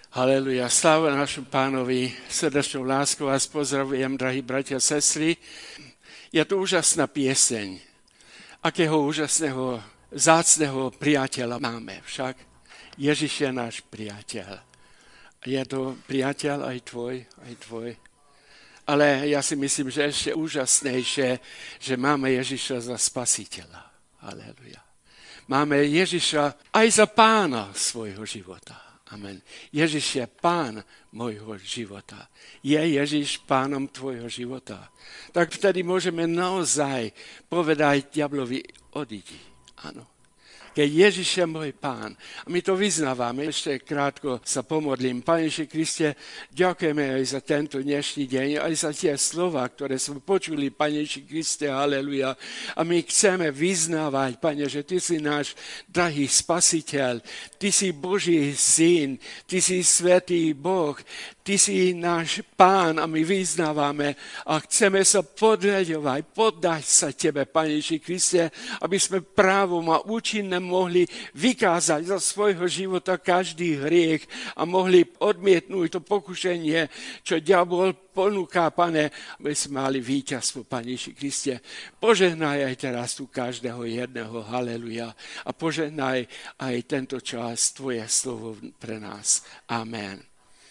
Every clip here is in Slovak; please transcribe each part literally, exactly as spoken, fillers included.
Haleluja, sláva našom Pánovi, srdečnou láskou vás pozdravujem, drahí bratia a sestry. Je to úžasná pieseň. Akého úžasného, vzácneho priateľa máme však? Ježiš je náš priateľ. Je to priateľ aj tvoj, aj tvoj. Ale ja si myslím, že ešte úžasnejšie, že máme Ježiša za spasiteľa. Haleluja. Máme Ježiša aj za pána svojho života. Amen. Ježiš je pán môjho života. Je Ježiš pánom tvojho života. Tak vtedy môžeme naozaj povedať diablovi, odídi. Áno. Keď Ježiš je môj pán. A my to vyznávame. Ešte krátko sa pomodlím. Pane Ježiši Kriste, ďakujeme aj za tento dnešný deň, aj za tie slova, ktoré sme počuli, Pane Ježiši Kriste, haleluja. A my chceme vyznávať, Pane, že Ty si náš drahý spasiteľ, Ty si Boží syn, Ty si svätý Boh, Ty si náš pán a my vyznávame a chceme sa podriadovať, poddať sa Tebe, Pane Ježiši Kriste, aby sme právom a účinne mohli vykázať za svojho života každý hriech a mohli odmietnúť to pokušenie, čo diabol ponúka, Pane, aby sme mali víťazstvo, Pane Ježiši Kriste. Požehnaj aj teraz tu každého jedného, haleluja. A požehnaj aj tento čas Tvoje slovo pre nás. Amen.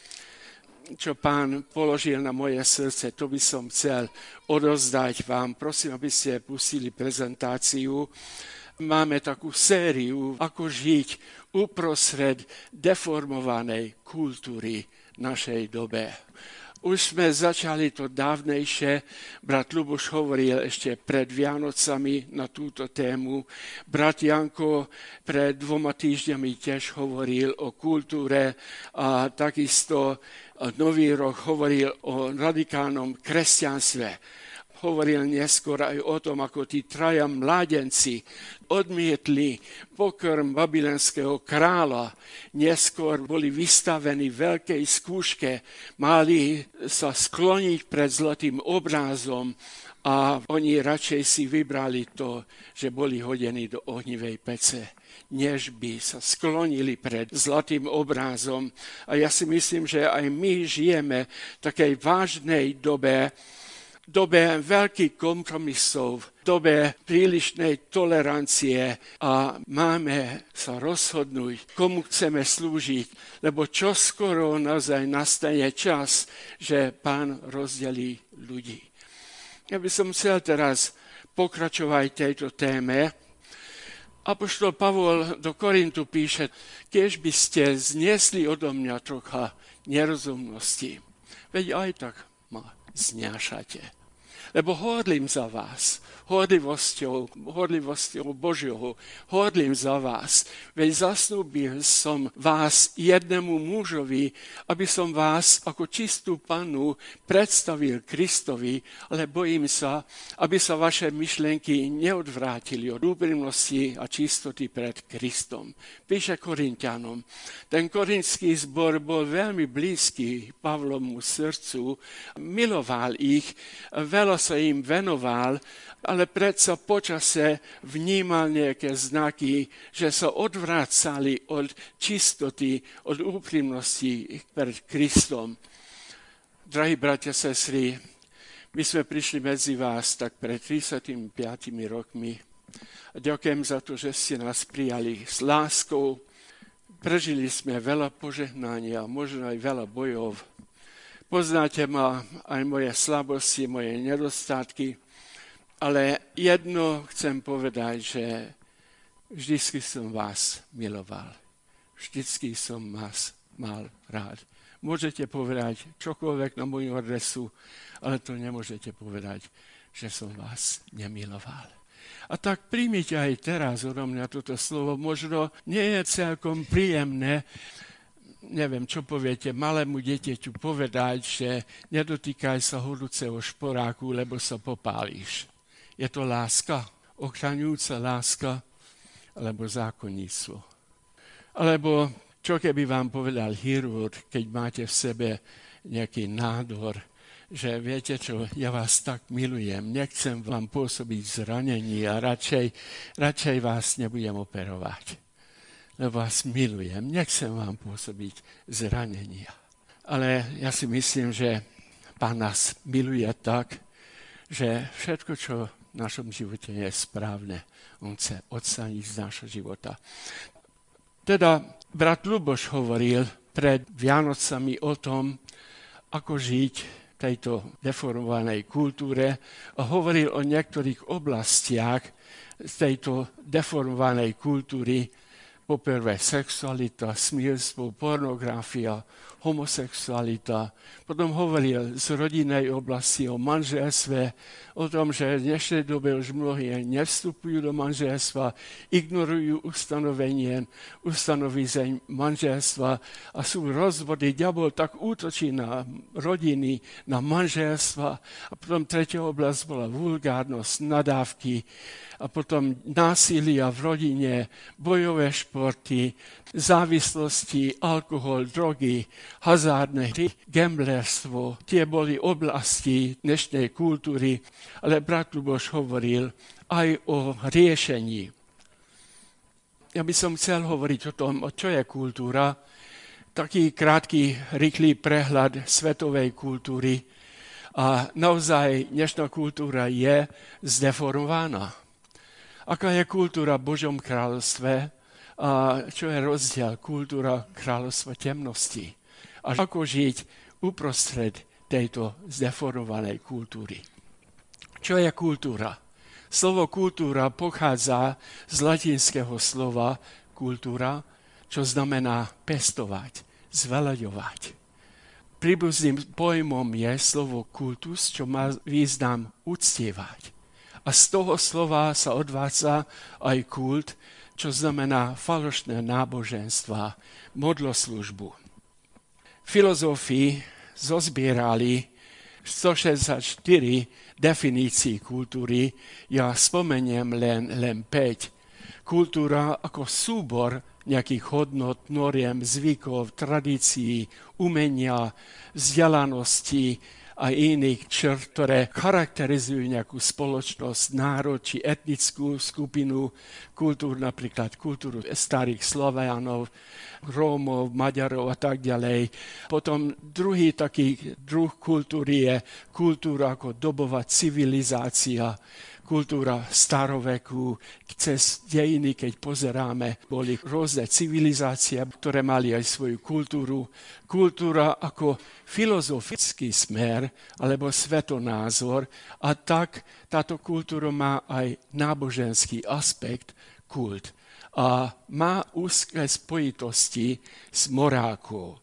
Čo Pán položil na moje srdce, to by som chcel odozdať vám. Prosím, aby ste pustili prezentáciu. Máme takú sériu, ako žiť uprostred deformovanej kultúry našej dobe. Už sme začali to dávnejšie, brat Ľuboš hovoril ešte pred Vianocami na túto tému. Brat Janko pred dvoma týždňami tiež hovoril o kultúre a takisto Nový rok hovoril o radikálnom kresťanstve. Hovoril neskôr aj o tom, ako tí traja mládenci odmietli pokrm babylonského kráľa. Neskôr boli vystavení veľkej skúške, mali sa skloniť pred zlatým obrázom a oni radšej si vybrali to, že boli hodení do ohnivej pece, než by sa sklonili pred zlatým obrázom. A ja si myslím, že aj my žijeme v takej vážnej dobe, dobe veľkých kompromisov, dobe prílišnej tolerancie a máme sa rozhodnúť, komu chceme slúžiť, lebo čoskoro naozaj nastane čas, že Pán rozdelí ľudí. Ja by som chcel teraz pokračovať tejto téme. Apoštol Pavol do Korintu píše, keď by ste zniesli odo mňa trocha nerozumnosti, veď aj tak ma znášate. Lebo hodlím za vás, hodlivosťou, hodlivosťou Božou, hodlím za vás. Veď zasnúbil som vás jednému mužovi, aby som vás ako čistú pannu predstavil Kristovi, ale bojím sa, aby sa vaše myšlienky neodvrátili od úprimnosti a čistoty pred Kristom. Píše Korinťanom. Ten korinský zbor bol veľmi blízky Pavlomu srdcu, miloval ich, veľa sa im venoval, ale predsa počase vnímal nejaké znaky, že sa odvrácali od čistoty, od úprimnosti pred Kristom. Drahí bratia, sestry, my sme prišli medzi vás tak pred tridsaťpäť rokmi. A ďakujem za to, že ste nás prijali s láskou. Prežili sme veľa požehnania, možno aj veľa bojov. Poznáte ma, aj moje slabosti, moje nedostatky, ale jedno chcem povedať, že vždycky som vás miloval. Vždycky som vás mal rád. Môžete povedať čokoľvek na moju adresu, ale to nemôžete povedať, že som vás nemiloval. A tak príjmite aj teraz odo mňa toto slovo. Možno nie je celkom príjemné, neviem, čo poviete, malému dieťaťu povedať, že nedotýkaj sa horúceho šporáku, lebo sa popálíš. Je to láska, ochraňujúca láska, alebo zákonníctvo. Alebo čo keby vám povedal chirurg, keď máte v sebe nejaký nádor, že viete čo, ja vás tak milujem, nechcem vám pôsobiť zranení a radšej, radšej vás nebudem operovať. lebo vás milujem. Nechcem vám pôsobiť zranenia. Ale ja si myslím, že Pán nás miluje tak, že všetko, čo v našom živote je správne, on chce odstrániť z nášho života. Teda brat Ľuboš hovoril pred Vianocami o tom, ako žiť v tejto deformovanej kultúre a hovoril o niektorých oblastiach z tejto deformovanej kultúry. Poprvé sexualita, smilstvo, pornografia, homosexualita. Potom hovoril z rodinnej oblasti o manželstve, o tom, že v dnešnej dobe už mnohí nevstupujú do manželstva, ignorujú ustanovenie, ustanovizeń manželstva a sú rozvody. Diabol tak útočí na rodiny, na manželstva. A potom tretia oblasť bola vulgárnosť, nadávky a potom násilia v rodine, bojové športy, závislosti, alkohol, drogy, hazardné hry, gamblerstvo. Tie boli oblasti dnešnej kultúry, ale brat Ľuboš hovoril aj o riešení. Ja by som chcel hovoriť o tom, čo je kultúra. Taký krátky, rýchly prehľad svetovej kultúry. A naozaj dnešná kultúra je zdeformovaná. Aká je kultúra v Božom kráľovstve a čo je rozdiel kultúra kráľovstva temnosti. A ako žiť uprostred tejto zdeformovanej kultúry. Čo je kultúra? Slovo kultúra pochádza z latinského slova kultúra, čo znamená pestovať, zveľaďovať. Príbuzným pojmom je slovo kultus, čo má význam uctievať. A z toho slova sa odvádza aj kult, čo znamená falošné náboženstva, modloslužbu. Filozofii zozbierali stošesťdesiatštyri definícií kultúry, ja spomeniem len, len päť. Kultúra ako súbor nejakých hodnot, noriem, zvykov, tradícií, umenia, vzdelanosti a iných črt, ktoré charakterizujú nejakú spoločnosť, národ či etnickú skupinu, kultúru, napríklad kultúru starých Slovianov, Rómov, Maďarov a tak ďalej. Potom druhý taký druh kultúry je kultúra ako dobová civilizácia, kultúra staroveku, cez dejiny, keď pozeráme, boli rôzne civilizácie, ktoré mali aj svoju kultúru. Kultúra ako filozofický smer alebo svetonázor a tak táto kultúra má aj náboženský aspekt, kult. A má úzké spojitosti s morálkou.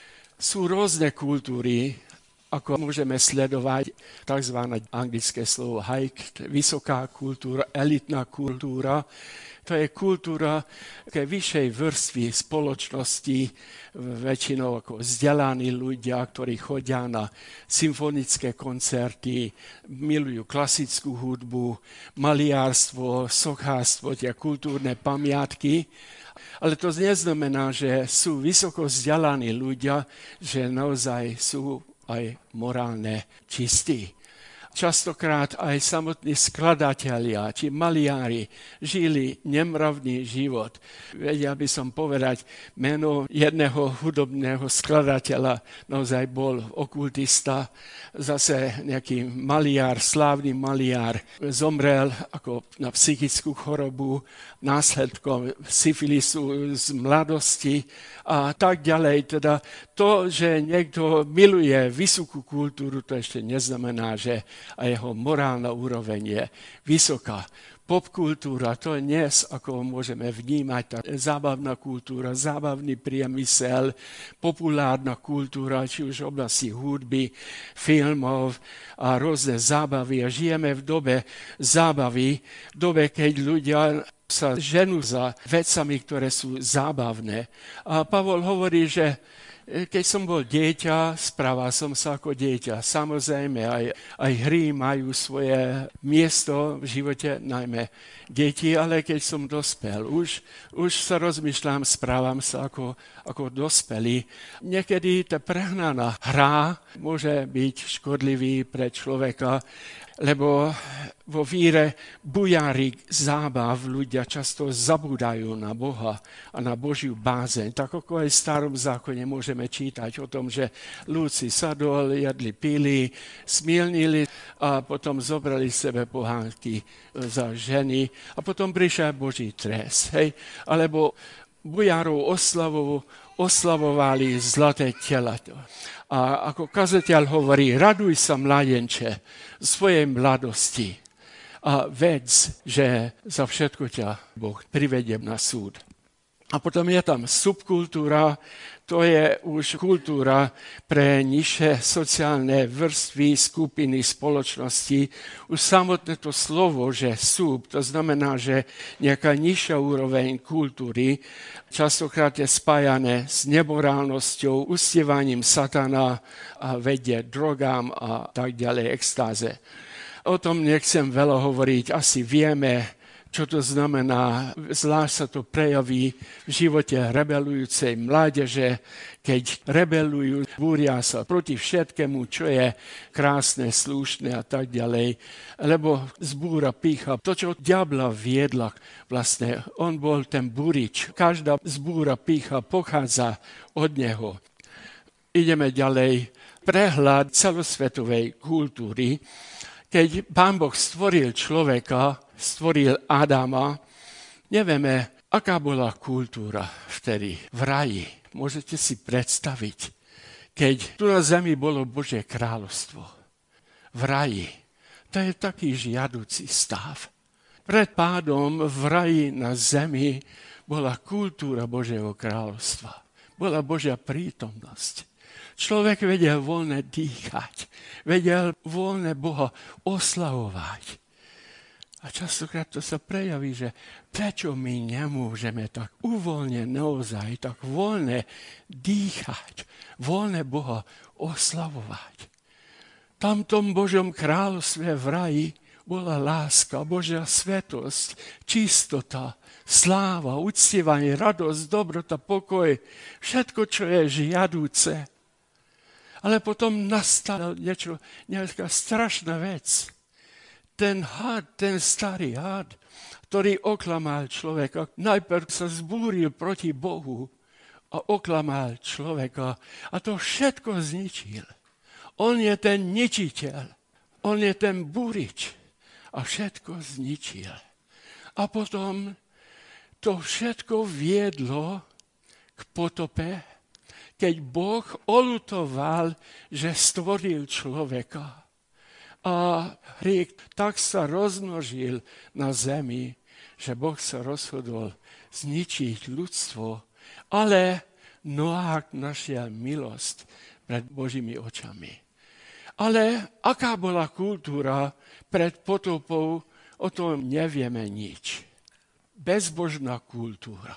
Sú rôzne kultúry, ako môžeme sledovať tzv. Anglické slovo high, vysoká kultúra, elitná kultúra. To je kultúra také vyššej vrstvy spoločnosti, väčšinou ako vzdelaní ľudia, ktorí chodia na symfonické koncerty, milujú klasickú hudbu, maliarstvo, sochárstvo, tie kultúrne pamiatky. Ale to neznamená, že sú vysoko vzdelaní ľudia, že naozaj sú aj morálne čistí. Častokrát aj samotní skladatelia či maliári žili nemravný život. Vedel by som povedať meno jedného hudobného skladateľa, naozaj bol okultista, zase nejaký maliár, slávny maliár, zomrel ako na psychickú chorobu, následkom syfilisu z mladosti a tak ďalej. Teda to, že niekto miluje vysokú kultúru, to ešte neznamená, že a jeho morálna úroveň je vysoká. Popkultúra, to je dnes, ako môžeme vnímať, tá zábavná kultúra, zábavný priemysel, populárna kultúra, či už v oblasti hudby, filmov a rôzne zábavy. A žijeme v dobe zábavy, v dobe, keď ľudia sa ženú za vecami, ktoré sú zábavné. A Pavol hovorí, že keď som bol dieťa, správal som sa ako dieťa. Samozrejme, aj, aj hry majú svoje miesto v živote, najmä deti, ale keď som dospel, už, už sa rozmýšľam, správam sa ako, ako dospelý. Niekedy tá prehnaná hra môže byť škodlivý pre človeka. lebo vo víre bujári zábav ľudia často zabúdajú na Boha a na Božiu bázeň. Tak ako aj v starom zákone môžeme čítať o tom, že Lúci sadol, jedli, pili, smilnili a potom zobrali sebe pohánky za ženy a potom prišiel Boží trest. Hej? Alebo bujárov oslavou oslavovali zlaté telato. A ako kazateľ hovorí, raduj sa, mladenče, svojej mladosti a vedz, že za všetko ťa Boh privedie na súd. A potom je tam subkultúra, to je už kultúra pre nižšie sociálne vrstvy, skupiny, spoločnosti. Už samotné to slovo, že sub, to znamená, že nejaká nižšia úroveň kultúry, častokrát je spájané s nemorálnosťou, uctievaním satana a vedie drogám a tak ďalej, extáze. O tom nechcem veľa hovoriť, asi vieme, čo to znamená, zvlášť sa to prejaví v živote rebelujúcej mládeže, keď rebelujú, búria sa proti všetkému, čo je krásne, slušné a tak ďalej, lebo zbúra pýcha. To, čo diabla viedla, vlastne, on bol ten búrič. Každá zbúra pýcha pochádza od neho. Ideme ďalej. Prehľad celosvetovej kultúry. Keď Pán Boh stvoril človeka, stvoril Adama, nevieme, aká bola kultúra vtedy v raji. Môžete si predstaviť, keď tu na zemi bolo Božie kráľovstvo. V raji. To je taký žiaducí stav. Pred pádom v raji na zemi bola kultúra Božieho kráľovstva. Bola Božia prítomnosť. Človek vedel voľne dýchať, vedel voľne Boha oslavovať. A častokrát to sa prejaví, že prečo my nemôžeme tak uvoľne naozaj, tak voľne dýchať, voľne Boha oslavovať. V tamtom Božom kráľovstve v raji bola láska, Božia svetosť, čistota, sláva, uctievanie, radosť, dobrota, pokoj, všetko, čo je žiadúce. Ale potom nastala niečo, nejaká strašná vec. Ten had, ten starý had, ktorý oklamal človeka, najprv sa zbúril proti Bohu a oklamal človeka a to všetko zničil. On je ten ničiteľ, on je ten búrič a všetko zničil. A potom to všetko viedlo k potope, keď Boh oľutoval, že stvoril človeka. A hriech tak sa rozmnožil na zemi, že Boh sa rozhodol zničiť ľudstvo, ale Noák našiel milosť pred Božími očami. Ale aká bola kultúra pred potopou, o tom nevieme nič. Bezbožná kultúra.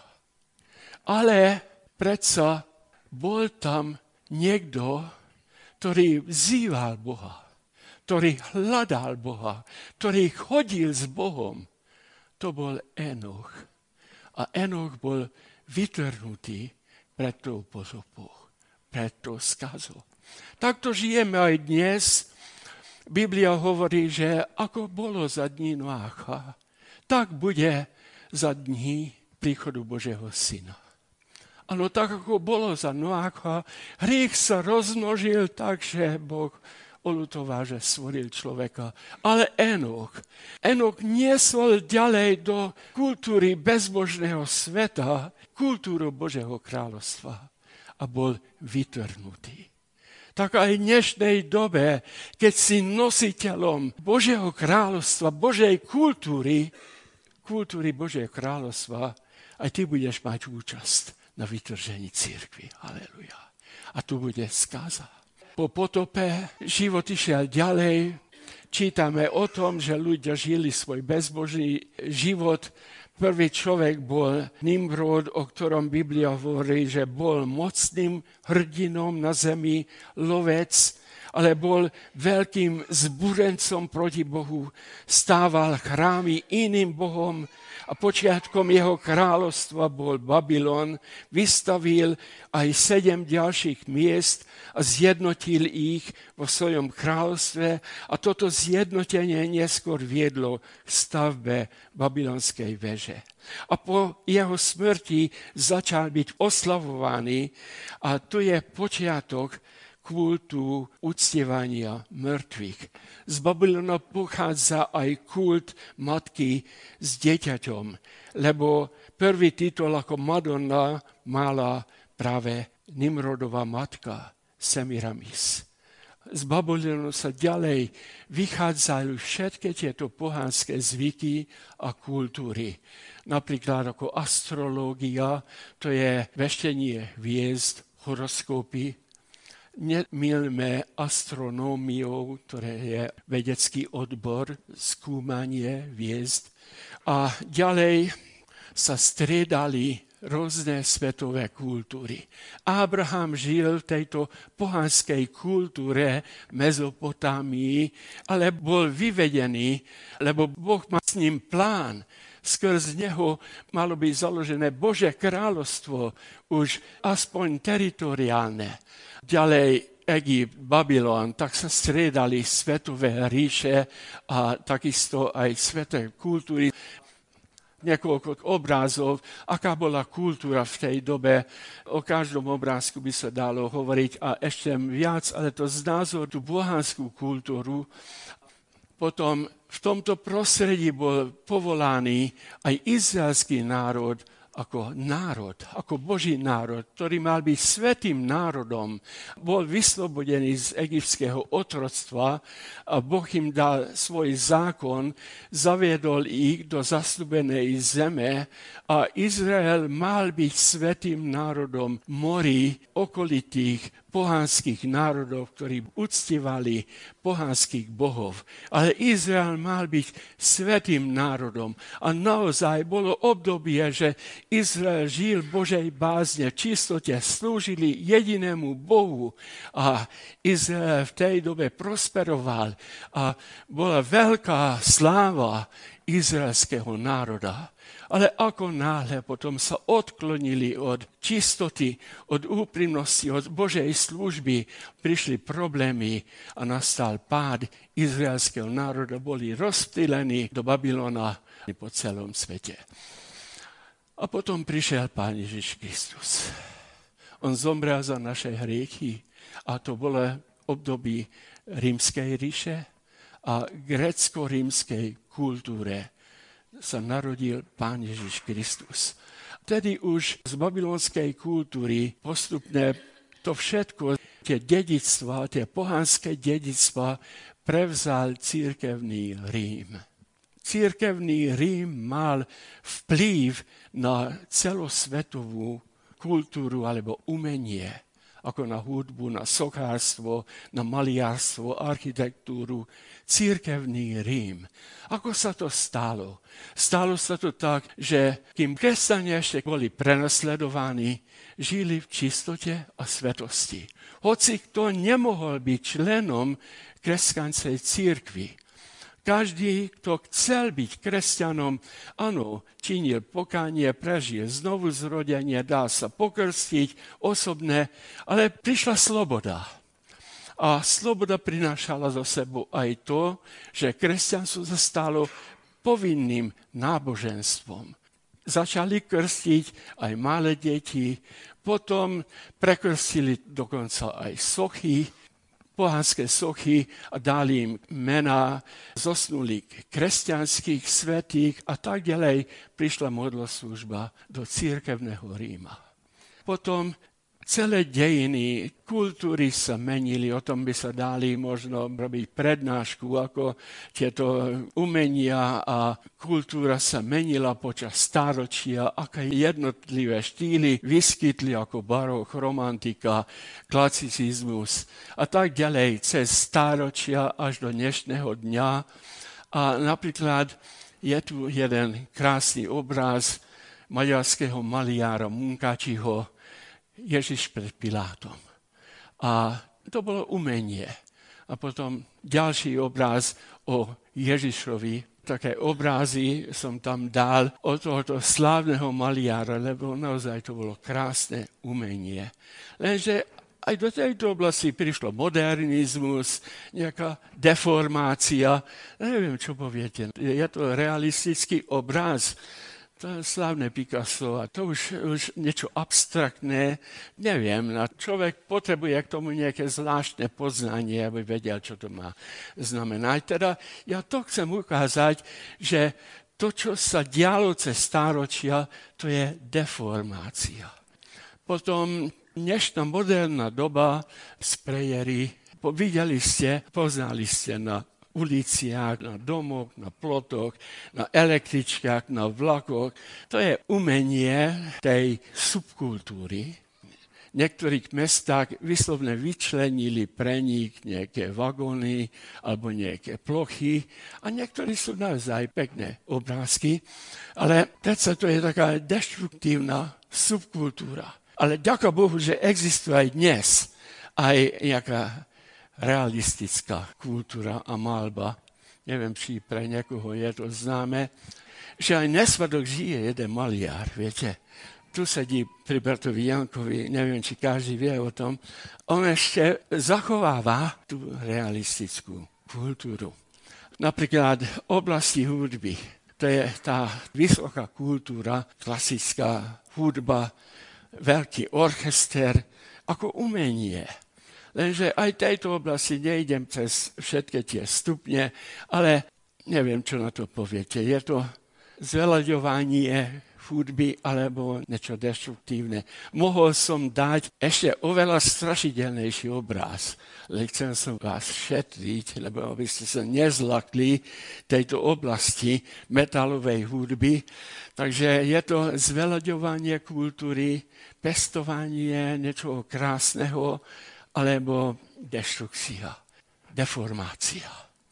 Ale predsa bol tam niekto, ktorý vzýval Boha, ktorý hľadal Boha, ktorý chodil s Bohom. To bol Enoch. A Enoch bol vytrhnutý pred tou potopou, pred tou skazou. Takto žijeme aj dnes. Biblia hovorí, že ako bolo za dní Noácha, tak bude za dní príchodu Božieho Syna. Áno, tak ako bolo za Noácha, hriech sa rozmnožil tak, že Boh oľutoval, že stvoril človeka. Ale Enoch, Enoch niesol ďalej do kultúry bezbožného sveta, kultúru Božieho kráľovstva a bol vytrhnutý. Tak aj v dnešnej dobe, keď si nositeľom Božieho kráľovstva, Božej kultúry, kultúry Božieho kráľovstva, aj ty budeš mať účasť na vytržení cirkvi. Halelujá. A tu bude skaza. Po potope život išiel ďalej. Čítame o tom, že ľudia žili svoj bezbožný život. Prvý človek bol Nimrod, o ktorom Biblia hovorí, že bol mocným hrdinom na zemi, lovec, ale bol veľkým zbúrencom proti Bohu. Stával chrámy iným bohom A počiatkom jeho kráľovstva bol Babylon, vystavil aj sedem ďalších miest a zjednotil ich vo svojom kráľovstve a toto zjednotenie neskôr viedlo k stavbe babylonskej veže. A po jeho smrti začal byť oslavovaný a tu je počiatok kultu uctievania mŕtvych. Z Babylona pochádza aj kult matky s dieťaťom, lebo prvý titul ako Madonna mala práve Nimrodová matka Semiramis. Z Babylonu sa ďalej vychádzajú všetky tieto pohanské zvyky a kultúry. Napríklad ako astrológia, to je veštenie hviezd, horoskopy. Nemilme astronómiou, ktoré je vedecký odbor, skúmanie hviezd. A ďalej sa striedali rôzne svetové kultúry. Abraham žil v tejto pohanskej kultúre Mezopotámii, ale bol vyvedený, lebo Boh má s ním plán. Skrz neho malo byť založené Božie kráľovstvo, už aspoň teritoriálne. Ďalej Egypt, Babylon, tak sa striedali svetové ríše a takisto aj sveté kultúry. Niekoľko obrázov, aká bola kultúra v tej dobe. O každom obrázku by sa dalo hovoriť a ešte viac, ale to z názoru tú bohanskú kultúru. Potom v tomto prostredí bol povolaný aj izraelský národ ako národ, ako Boží národ, ktorý mal byť svätým národom. Bol vyslobodený z egyptského otroctva a Boh im dal svoj zákon, zaviedol ich do zasľúbenej zeme a Izrael mal byť svätým národom morí okolitých pohanských národov, ktorí uctievali pohanských bohov. Ale Izrael mal byť svätým národom. A naozaj bolo obdobie, že Izrael žil Božej bázne, v čistote, slúžili jedinému Bohu. A Izrael v tej dobe prosperoval a bola veľká sláva izraelského národa. Ale ako náhle potom sa odklonili od čistoty, od úprimnosti, od Božej služby, prišli problémy a nastal pád izraelského národa, boli rozptýlení do Babylona po celom svete. A potom prišiel Pán Ježiš Kristus. On zomrel za naše hriechy a to bolo období rímskej ríše a grécko-rímskej kultúre sa narodil Pán Ježiš Kristus. Tedy už z babylonskej kultúry postupne to všetko, tie dedičstva, tie pohanské dedičstva prevzal cirkevný Rím. Cirkevný Rím mal vplyv na celosvetovú kultúru alebo umenie, ako na hudbu, na sochárstvo, na maliarstvo, architektúru, cirkevný Rím. Ako sa to stalo? Stalo sa to tak, že kým kresťania ešte boli prenasledovaní, žili v čistote a svetosti. Hoci kto nemohol byť členom kresťanskej cirkvi. Každý, kto chcel byť kresťanom, áno, činil pokánie, prežil znovu zrodenie, dá sa pokrstiť osobné, ale prišla sloboda. A sloboda prinášala zo sebou aj to, že kresťanstvo sa stalo povinným náboženstvom. Začali krstiť aj malé deti, potom prekrstili dokonca aj sochy, pohanské sochy a dali im mená, zosnuli kresťanských svätých a tak ďalej. Prišla modloslužba do cirkevného Ríma. Potom celé dejiny, kultúry sa menili, o tom by sa dali možno robiť prednášku, ako tieto umenia a kultúra sa menila počas stáročia, aké jednotlivé štýly vyskytli ako barok, romantika, klasicizmus a tak ďalej cez stáročia až do dnešného dňa. A napríklad je tu jeden krásny obraz maďarského maliára Munkácsiho, Ježiš pred Pilátom. A to bolo umenie. A potom ďalší obraz o Ježišovi, také obrazy som tam dal od tohoto slávneho maliara, lebo naozaj to bolo krásne umenie. Lenže aj do tejto oblasti prišlo modernizmus, nejaká deformácia. Neviem, čo poviete. Je to realistický obraz. To je slávne Picasso a to už, už niečo abstraktné. Neviem, a človek potrebuje k tomu nejaké zvláštne poznanie, aby vedel, čo to má znamenať. Teda ja to chcem ukázať, že to, čo sa dialo cez stáročia, to je deformácia. Potom dnešná moderná doba, sprejery, videli ste, poznali ste na uliciach, na domoch, na plotoch, na električkách, na vlakoch. To je umenie tej subkultúry. V niektorých mestách vyslovne vyčlenili pre nich nejaké vagóny alebo nejaké plochy a niektorí sú naozaj pekné obrázky, ale predsa to je taká deštruktívna subkultúra. Ale ďaká Bohu, že existuje aj dnes aj nejaká realistická kultúra a malba. Neviem, či pre niekoho je to známe, že aj nesvadok žije jeden maliar, viete. Tu sedí pri Bertovi Jankovi, neviem, či každý vie o tom. On ešte zachováva tú realistickú kultúru. Napríklad v oblasti hudby. To je tá vysoká kultúra, klasická hudba, veľký orchester, ako umenie. Lenže aj v tejto oblasti nejdem cez všetky tie stupne, ale neviem, čo na to poviete. Je to zveľaďovanie hudby alebo niečo deštruktívne. Mohol som dať ešte oveľa strašidelnejší obraz, ale chcem som vás šetriť, lebo aby ste sa nezlakli tejto oblasti metalovej hudby. Takže je to zveľaďovanie kultúry, pestovanie niečoho krásneho, alebo deštrukcia, deformácia.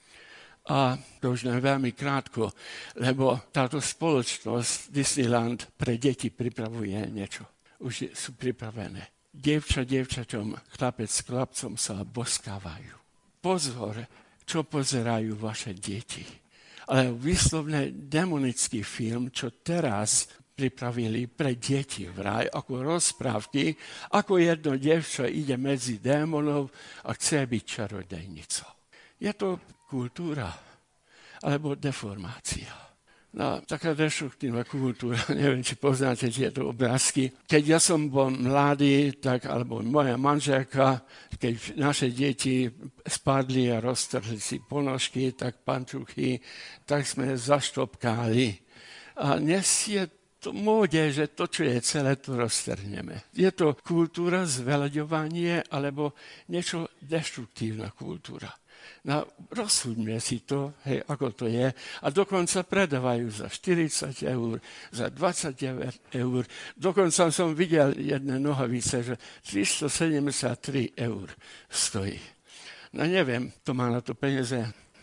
A to už len veľmi krátko, lebo táto spoločnosť Disneyland pre deti pripravuje niečo. Už sú pripravené. Dievča dievčaťom, chlapec s chlapcom sa boskávajú. Pozor, čo pozerajú vaše deti. Ale vyslovne demonický film, čo teraz pripravili pre deti vraj, ako rozprávky, ako jedno dievča ide medzi démonov a chce byť čarodejnicou. Je to kultúra, alebo deformácia. No, taká deštruktívna kultúra, neviem, či poznáte tieto obrázky. Keď ja som bol mladý, tak, alebo moja manželka, keď naše deti spadli a roztrhli si ponožky, tak pančuchy, tak sme zaštopkali. A dnes je to móde, že to, čo je celé, to roztrhneme. Je to kultúra, zveľaďovanie, alebo niečo deštruktívna kultúra. No, rozsúďme si to, hej, ako to je. A dokonca predávajú za štyridsať eur, za dvadsaťdeväť eur. Dokonca som videl jedné nohavice, že tristosedemdesiattri eur stojí. No neviem, to má na to peniaze.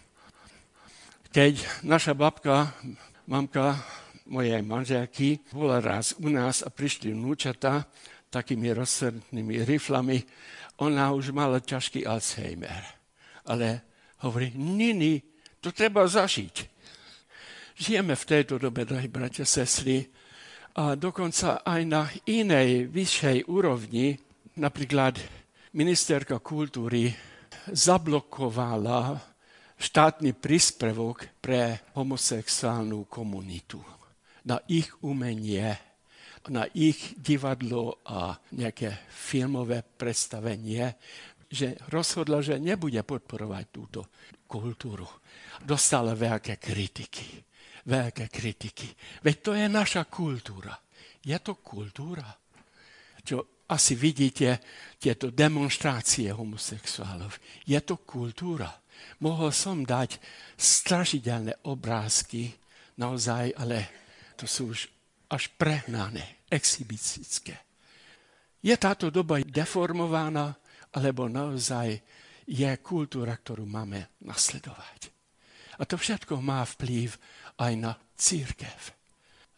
Keď naša babka, mamka, mojej manželky, bola raz u nás a prišli vnúčata takými rozsrdnými riflami. Ona už mala ťažký Alzheimer. Ale hovorí, Nini, to treba zažiť. Žijeme v tejto dobe, drahí bratia, sestry, a dokonca aj na inej, vyššej úrovni, napríklad ministerka kultúry zablokovala štátny príspevok pre homosexuálnu komunitu. Na ich umenie, na ich divadlo a nejaké filmové predstavenie, že rozhodla, že nebude podporovať túto kultúru. Dostala veľké kritiky. Veľké kritiky. Veď to je naša kultúra. Je to kultúra? Čo asi vidíte tieto demonštrácie homosexuálov. Je to kultúra. Mohol som dať strašidelné obrázky, naozaj, ale to sú už až prehnané, exhibicistické. Je táto doba deformovaná, alebo naozaj je kultúra, ktorú máme nasledovať. A to všetko má vplyv aj na cirkev.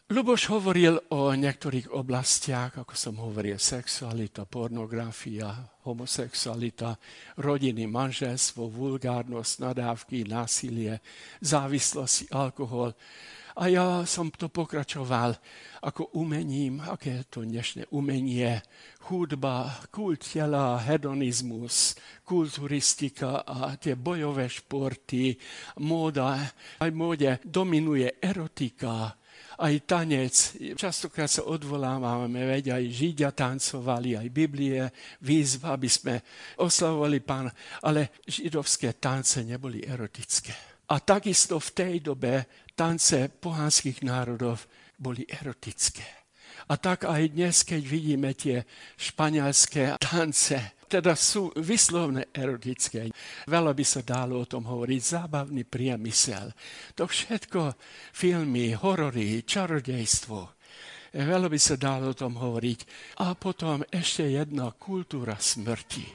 Ľuboš hovoril o niektorých oblastiach, ako som hovoril, sexualita, pornografia, homosexualita, rodiny, manželstvo, vulgárnosť, nadávky, násilie, závislosti, alkohol. A ja som to pokračoval ako umením, aké je to dnešné umenie, hudba, kult tela, hedonizmus, kulturistika a tie bojové športy, móda. Aj móde dominuje erotika, aj tanec. Častokrát sa odvolávame, veď aj Židia tancovali, aj Biblie, výzva, aby sme oslavovali Pána, ale židovské tance neboli erotické. A takisto v tej dobe tance pohanských národov boli erotické. A tak aj dnes, keď vidíme tie španielské tance, teda sú vyslovne erotické. Veľa by sa dalo o tom hovoriť, zábavný priemysel. To všetko, filmy, horory, čarodejstvo. Veľa by sa dalo o tom hovoriť. A potom ešte jedna kultúra smrti.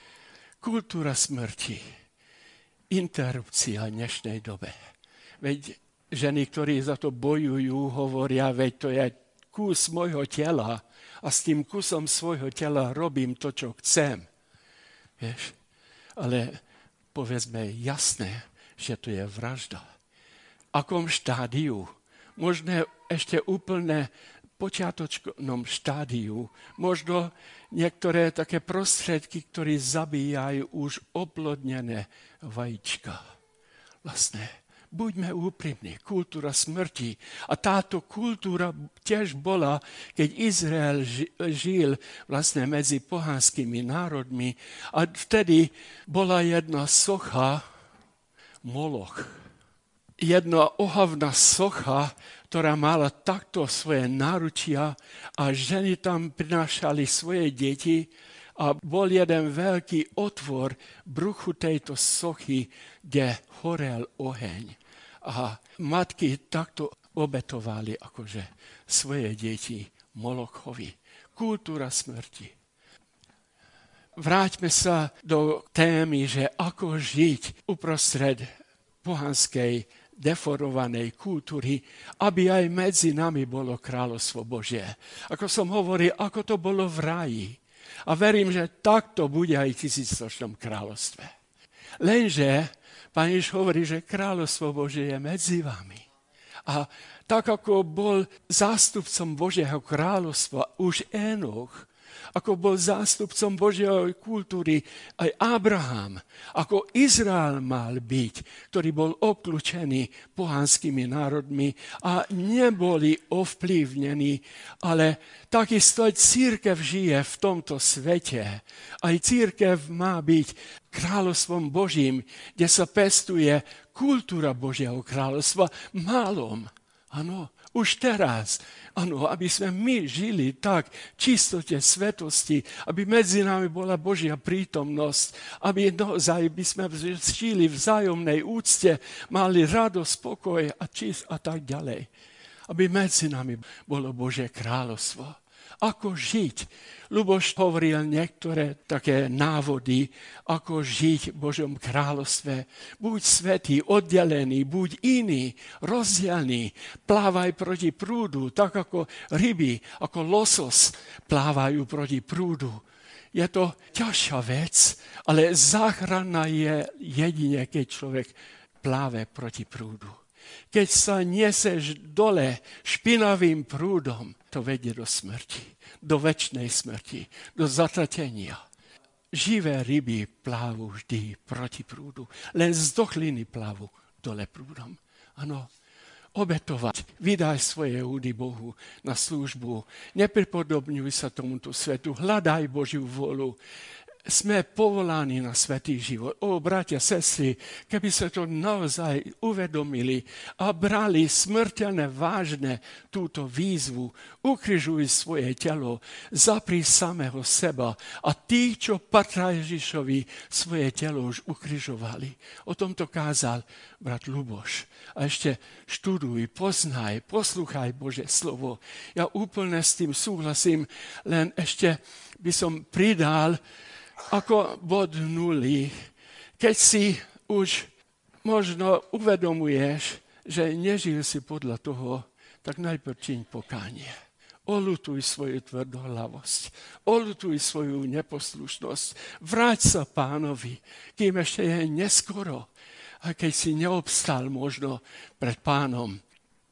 Kultúra smrti. Interrupcia v dnešnej dobe. Veď ženy, ktorí za to bojujú, hovoria, veď to je kus môjho tela a s tým kusom svojho tela robím to, čo chcem. Vieš? Ale povedzme jasné, že to je vražda. Akom štádiu? Možno ešte úplne počiatočnom štádiu. Možno niektoré také prostredky, ktoré zabíjajú už oplodnené vajíčka. Vlastne. Buďme úprimní, kultúra smrti. A táto kultúra tiež bola, keď Izrael žil vlastne medzi pohanskými národmi. A vtedy bola jedna socha, Moloch. Jedna ohavná socha, ktorá mala takto svoje náručia a ženy tam prinášali svoje deti a bol jeden veľký otvor v bruchu tejto sochy, kde horel oheň. A matky takto obetovali akože svoje deti Molochovi. Kultúra smrti. Vráťme sa do témy, že ako žiť uprostred pohanskej deformovanej kultúry, aby aj medzi nami bolo kráľovstvo Božie. Ako som hovoril, ako to bolo v ráji. A verím, že takto bude aj v tisícročnom kráľovstve. Lenže Pán Ježiš hovorí, že kráľovstvo Božie je medzi vami. A tak ako bol zástupcom Božieho kráľovstva už Énoch, ako bol zástupcom Božieho kultúry aj Abraham, ako Izrael mal byť, ktorý bol obklúčený pohanskými národmi a neboli ovplyvnení, ale takisto aj cirkev žije v tomto svete. Aj cirkev má byť kráľovstvom Božím, kde sa pestuje kultúra Božieho kráľovstva malom. Áno, už teraz. Áno, aby sme my žili tak v čistote svetosti, aby medzi nami bola Božia prítomnosť, aby naozaj by sme žili v vzájomnej úcte, mali radosť, spokoj a čist a tak ďalej. Aby medzi nami bolo Božie kráľovstvo. Ako žiť? Ľuboš hovoril niektoré také návody, ako žiť v Božom kráľovstve. Buď svätý, oddelený, buď iný, rozdielný. Plávaj proti prúdu, tak ako ryby, ako losos plávajú proti prúdu. Je to ťažšia vec, ale záchrana je jedine, keď človek pláve proti prúdu. Keď sa neseš dole špinavým prúdom, to vedie do smrti, do večnej smrti, do zatratenia. Živé ryby plávu vždy proti prúdu, len zdochliny plávu dole prúdom. Áno, obetovať, vydaj svoje údy Bohu na službu, nepripodobňuj sa tomuto svetu, hľadaj Božiu vôľu. Sme povolaní na svätý život. O, bratia, sestry, keby sa to naozaj uvedomili a brali smrteľne vážne túto výzvu, ukrižuj svoje telo, zapri samého seba a tí, čo patria Ježišovi, svoje telo už ukrižovali. O tomto kázal brat Ľuboš. A ešte študuj, poznaj, poslúchaj Božie slovo. Ja úplne s tým súhlasím, len ešte by som pridal ako bod nulý, keď si už možno uvedomuješ, že nežil si podľa toho, tak najprv čiň pokánie. Oľutuj svoju tvrdohlavosť, oľutuj svoju neposlušnosť, vráť sa Pánovi, kým ešte je neskoro, a keď si neobstal možno pred Pánom.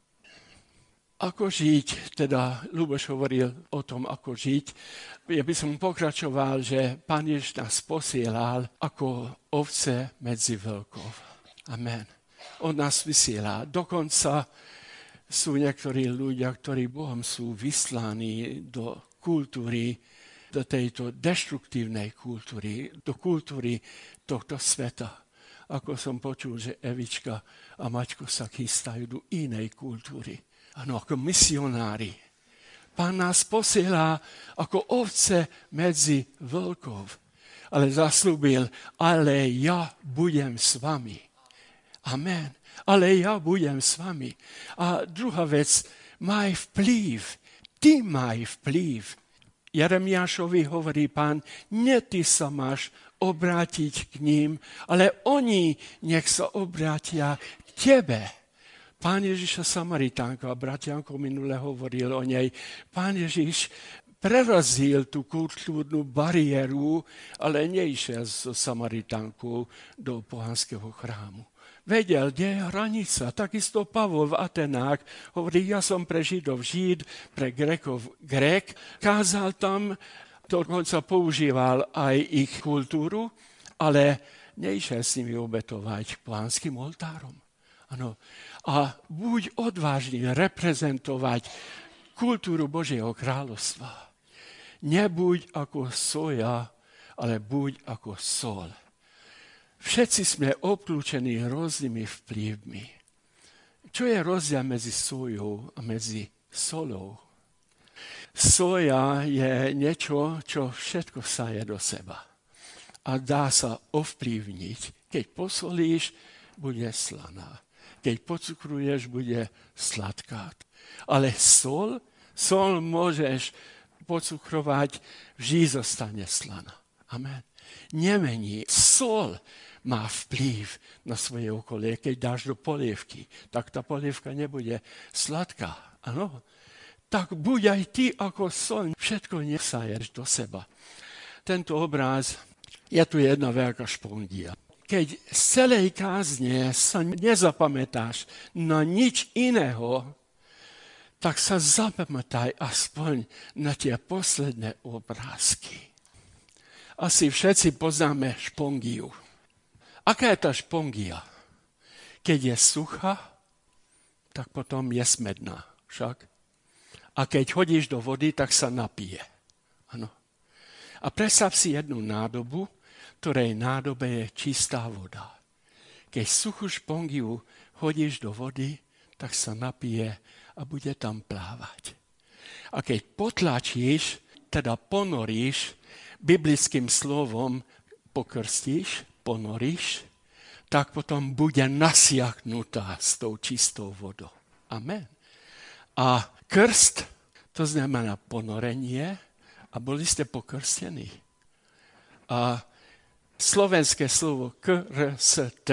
Ako žiť, teda Ľuboš hovoril o tom, ako žiť. Ja by som pokračoval, že Pán Ježiš nás posielal ako ovce medzi vlkov. Amen. On nás vysiela. Dokonca sú niektorí ľudia, ktorí Bohom sú vyslaní do kultúry, do tejto deštruktívnej kultúry, do kultúry tohto sveta. Ako som počul, že Evička a Maťko sa chystajú do inej kultúry. Áno, ako misionári. Pán nás posiela ako ovce medzi vlkov. Ale zaslúbil, ale ja budem s vami. Amen. Ale ja budem s vami. A druhá vec, maj vplyv. Ty maj vplyv. Jeremiášovi hovorí Pán, nie ty sa máš obrátiť k ním, ale oni nech sa obrátia k tebe. Pán Ježiša Samaritánka, braťanko minule hovoril o nej, Pán Ježiš prerazil tú kultúrnu bariéru, ale neišiel so Samaritánkou do pohanského chrámu. Vedel, kde je hranica. Takisto Pavol v Atenách hovorí, ja som pre Židov Žid, pre Grékov Grék. Kázal tam, dokonca používal aj ich kultúru, ale neišiel s nimi obetovať pohanským oltárom. Ano. A buď odvážny reprezentovať kultúru Božieho kráľovstva. Nebuď ako soja, ale buď ako sol. Všetci sme obklúčení rôznymi vplyvmi. Čo je rozdiel medzi sojou a medzi solou? Soja je niečo, čo všetko saje do seba. A dá sa ovplyvniť. Keď posolíš, bude slaná. Keď pocukruješ, bude sladká. Ale sol, sol môžeš pocukrovať, vždy zostane slaná. Amen. Nemení. Sol má vplyv na svoje okolie. Keď dáš do polievky, tak tá polievka nebude sladká. Áno? Tak buď aj ty ako sol. Všetko nesaješ do seba. Tento obráz, je tu jedna veľká špongia. Keď z celej kázne sa nezapamätáš na nič iného, tak sa zapamätaj aspoň na tie posledné obrázky. Asi všetci poznáme špongiu. Aká je tá špongia? Keď je suchá, tak potom je smedná. Však? A keď hodíš do vody, tak sa napije. Ano. A predstav si jednu nádobu, ktorej nádobe je čistá voda. Keď suchú špongiu hodíš do vody, tak sa napije a bude tam plávať. A keď potlačíš, teda ponoríš, biblickým slovom pokrstíš, ponoríš, tak potom bude nasiaknutá s tou čistou vodou. Amen. A krst, to znamená ponorenie a boli ste pokrstení. A slovenské slovo krst,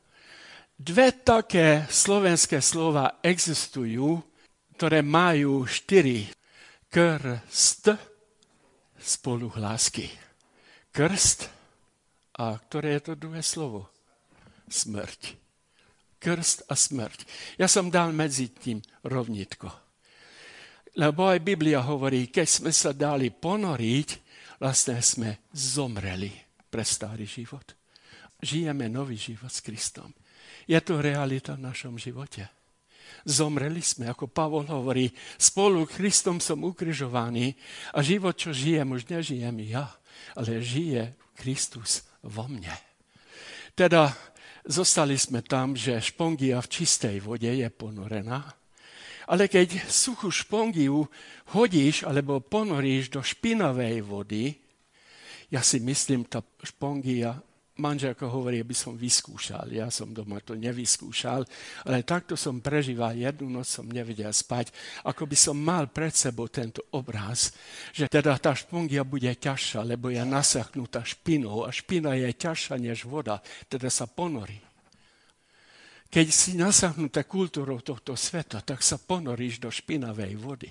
dve také slovenské slova existujú, ktoré majú štyri krst spoluhlásky. Krst a ktoré je to druhé slovo? Smrť. Krst a smrť. Ja som dal medzi tým rovnitko. Lebo aj Biblia hovorí, keď sme sa dali ponoriť, vlastne sme zomreli pre starý život. Žijeme nový život s Kristom. Je to realita v našom živote. Zomreli sme, ako Pavol hovorí, spolu Kristom som ukrižovaný a život, čo žijem, už nežijem ja, ale žije Kristus vo mne. Teda zostali sme tam, že špongia v čistej vode je ponorená, ale keď suchú špongiu hodíš alebo ponoríš do špinavej vody, ja si myslím, tá špongia, manželka hovorí, aby som vyskúšal. Ja som doma to nevyskúšal, ale takto som prežíval. Jednu noc som nevedel spať. Ako by som mal pred sebou tento obraz, že teda tá špongia bude ťažšia, lebo je nasaknutá špinou a špina je ťažšia než voda, teda sa ponorí. Keď si nasahnutá kultúrou tohto sveta, tak sa ponoríš do špinavej vody.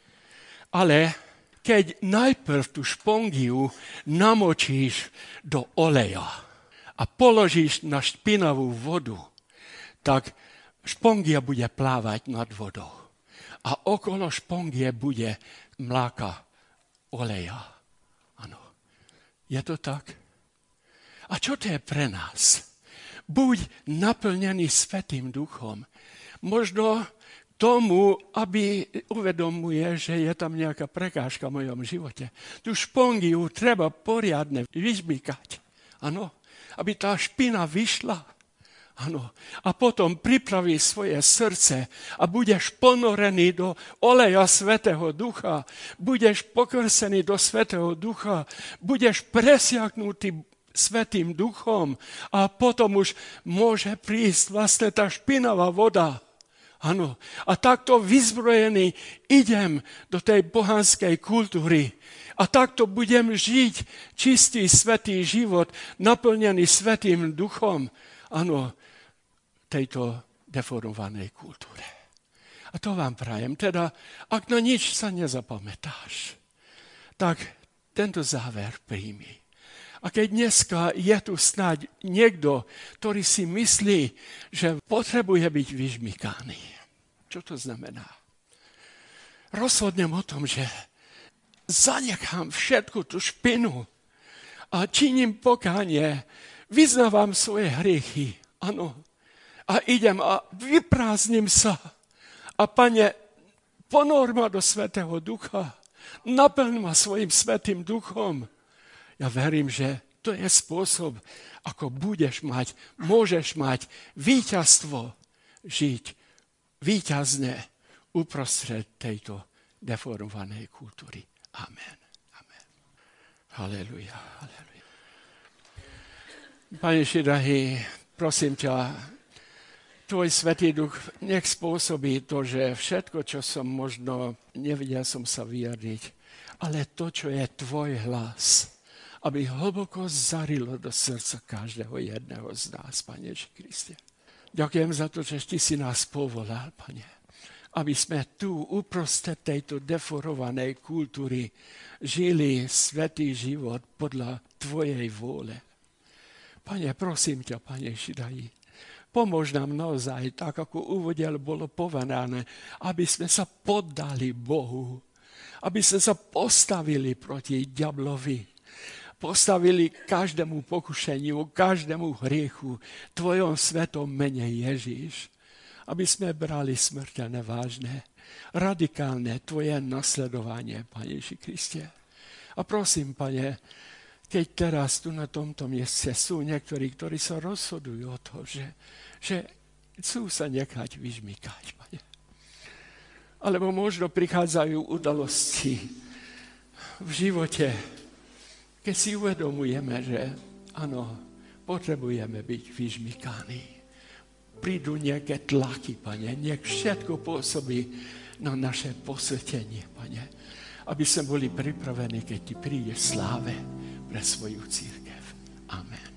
Ale keď najprv tú špongiu namočíš do oleja a položíš na špinavú vodu, tak špongia bude plávať nad vodou. A okolo špongie bude mláka oleja. Áno. Je to tak? A čo to je pre nás? Buď naplnený Svätým Duchom. Možno tomu, aby uvedomuje, že je tam nejaká prekážka v mojom živote. Tu špongiu treba poriadne vyžmykať. Áno, aby tá špina vyšla. Áno. A potom pripraví svoje srdce a budeš ponorený do oleja Svätého Ducha. Budeš pokrsený do Svätého Ducha. Budeš presiaknutý Svätým Duchom a potom už môže prísť vlastne tá špinavá voda. Áno. A takto vyzbrojený idem do tej pohanskej kultúry. A takto budem žiť čistý, svätý život, naplnený Svätým Duchom. Áno, tejto deformovanej kultúre. A to vám prajem. Teda, ak na nič sa nezapamätáš, tak tento záver príjmi. A keď dneska je tu snáď niekto, ktorý si myslí, že potrebuje byť vyžmykaný. Čo to znamená? Rozhodnem o tom, že zanechám všetku tú špinu a činím pokánie, vyznávam svoje hriechy, áno, a idem a vyprázdnim sa. A Pane, ponor ma do Svätého Ducha, naplň ma svojim Svätým Duchom. Ja verím, že to je spôsob, ako budeš mať, môžeš mať víťazstvo, žiť víťazne uprostred tejto deformovanej kultúry. Amen. Amen. Halleluja. Halleluja. Pane drahý, prosím ťa, tvoj Svätý Duch nech spôsobí to, že všetko, čo som možno nevedel som sa vyjadriť, ale to, čo je tvoj hlas, aby hlboko zarilo do srdca každého jedného z nás, Pane Ježiši Kriste. Ďakujem za to, že ty si nás povolal, Pane, aby sme tu uprostred tejto deformovanej kultúry žili svätý život podľa tvojej vôle. Pane, prosím ťa, Pane Ježiši, pomôž nám naozaj, tak ako úvodel bolo povedané, aby sme sa poddali Bohu, aby sme sa postavili proti diablovi, postavili každému pokušeniu, každému hriechu, tvojom svetom mene Ježíš, aby sme brali smrteľné vážne, radikálne tvoje nasledovanie, Pane Ježiši Kriste. A prosím, Pane, keď teraz tu na tomto mieste sú niektorí, ktorí sa rozhodujú o to, že, že chcú sa nechať vyžmykať, Pane. Alebo možno prichádzajú udalosti v živote, keď si uvedomujeme, že áno, potrebujeme byť vyžmykaní. Prídu nejaké tlaky, Pane, nech všetko pôsobí na naše posvetenie, Pane, aby sme boli pripravení, keď ti príde sláve pre svoju cirkev. Amen.